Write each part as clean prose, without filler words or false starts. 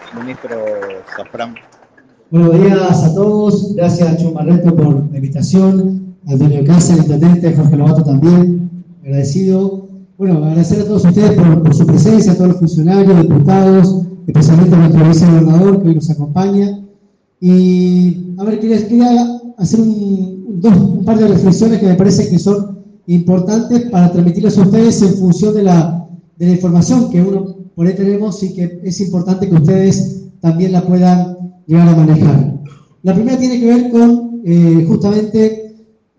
Ministro Safran. Buenos días a todos, gracias Chumarreto por la invitación, al dueño de casa, el intendente Jorge Lobato también, agradecido. Bueno, agradecer a todos ustedes por su presencia, a todos los funcionarios, diputados, especialmente a nuestro vicegobernador que hoy nos acompaña. Y a ver, quería hacer un par de reflexiones que me parece que son importantes para transmitirles a ustedes en función de la información que uno por ahí tenemos y que es importante que ustedes también la puedan llegar a manejar. La primera tiene que ver con justamente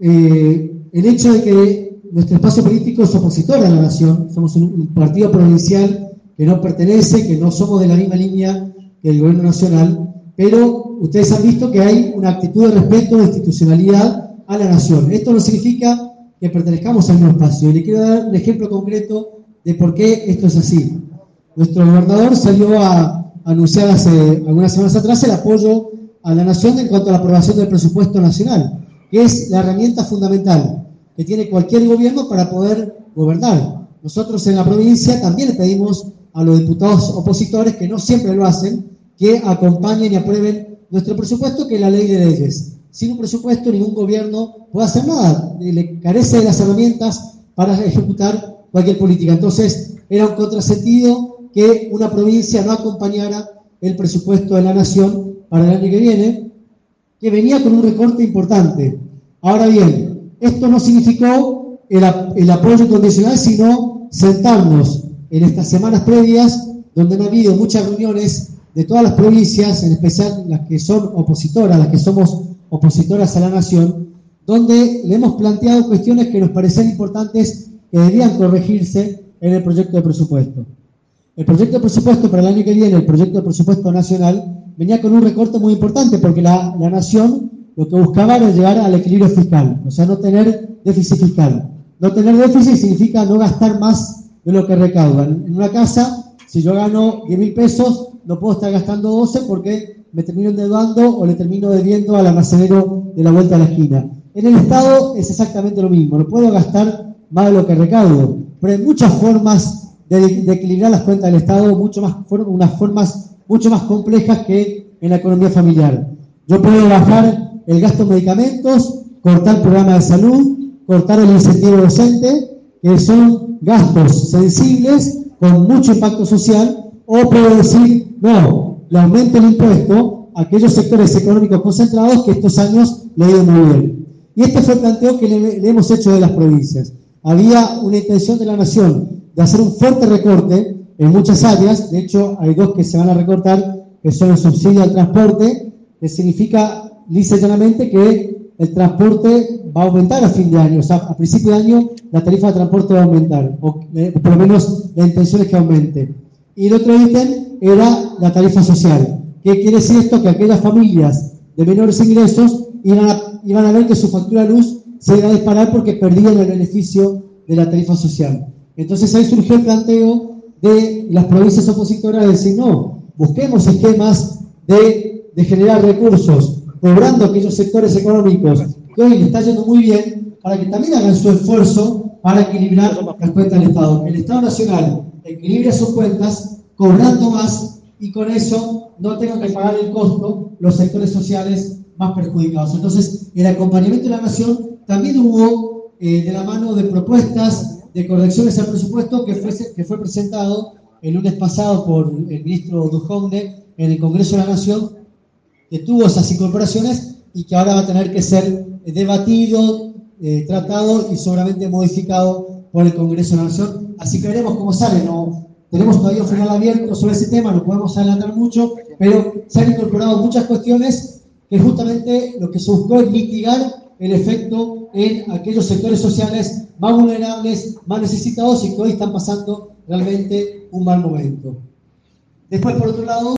el hecho de que nuestro espacio político es opositor a la nación, somos un partido provincial que no pertenece, que no somos de la misma línea que el gobierno nacional, pero ustedes han visto que hay una actitud de respeto, de institucionalidad a la nación. Esto no significa que pertenezcamos al mismo espacio. Y le quiero dar un ejemplo concreto de por qué esto es así. Nuestro gobernador salió a anunciar hace algunas semanas atrás el apoyo a la nación en cuanto a la aprobación del presupuesto nacional, que es la herramienta fundamental que tiene cualquier gobierno para poder gobernar. Nosotros en la provincia también le pedimos a los diputados opositores, que no siempre lo hacen, que acompañen y aprueben nuestro presupuesto, que es la ley de leyes. Sin un presupuesto ningún gobierno puede hacer nada, le carece de las herramientas para ejecutar cualquier política. Entonces era un contrasentido que una provincia no acompañara el presupuesto de la nación para el año que viene, que venía con un recorte importante. Ahora bien, esto no significó el apoyo incondicional, sino sentarnos en estas semanas previas, donde han habido muchas reuniones de todas las provincias, en especial las que son opositoras, las que somos opositoras a la nación, donde le hemos planteado cuestiones que nos parecían importantes que debían corregirse en el proyecto de presupuesto. El proyecto de presupuesto para el año que viene, el proyecto de presupuesto nacional, venía con un recorte muy importante porque la nación lo que buscaba era llegar al equilibrio fiscal, o sea, no tener déficit fiscal. No tener déficit significa no gastar más de lo que recaudan. En una casa, si yo gano 10.000 pesos, no puedo estar gastando 12 porque me termino endeudando o le termino debiendo al almacenero de la vuelta a la esquina. En el Estado es exactamente lo mismo, no puedo gastar más de lo que recaudo, pero hay muchas formas de equilibrar las cuentas del Estado, unas formas mucho más complejas que en la economía familiar. Yo puedo bajar el gasto en medicamentos, cortar programas de salud, cortar el incentivo docente, que son gastos sensibles con mucho impacto social, o puedo decir, no, le aumento el impuesto a aquellos sectores económicos concentrados que estos años le ha ido muy bien. Y este fue el planteo que le hemos hecho de las provincias. Había una intención de la nación de hacer un fuerte recorte en muchas áreas, de hecho hay dos que se van a recortar, que son el subsidio al transporte, que significa lisa y llanamente que el transporte va a aumentar a fin de año, o sea, a principio de año la tarifa de transporte va a aumentar, o por lo menos la intención es que aumente. Y el otro ítem era la tarifa social. ¿Qué quiere decir esto? Que aquellas familias de menores ingresos iban a ver que su factura de luz se iba a disparar porque perdían el beneficio de la tarifa social. Entonces ahí surgió el planteo de las provincias opositoras de decir, no, busquemos esquemas de generar recursos, cobrando a aquellos sectores económicos que hoy le está yendo muy bien, para que también hagan su esfuerzo para equilibrar las cuentas del Estado. El Estado Nacional equilibra sus cuentas, cobrando más, y con eso no tengan que pagar el costo los sectores sociales más perjudicados. Entonces, el acompañamiento de la nación también hubo de la mano de propuestas de correcciones al presupuesto que fue presentado el lunes pasado por el ministro Duhovne en el Congreso de la Nación, que tuvo esas incorporaciones y que ahora va a tener que ser debatido, tratado y seguramente modificado por el Congreso de la Nación. Así que veremos cómo sale. No tenemos todavía un final abierto sobre ese tema, no podemos adelantar mucho, pero se han incorporado muchas cuestiones que justamente lo que se buscó es mitigar el efecto en aquellos sectores sociales más vulnerables, más necesitados y que hoy están pasando realmente un mal momento. Después, por otro lado,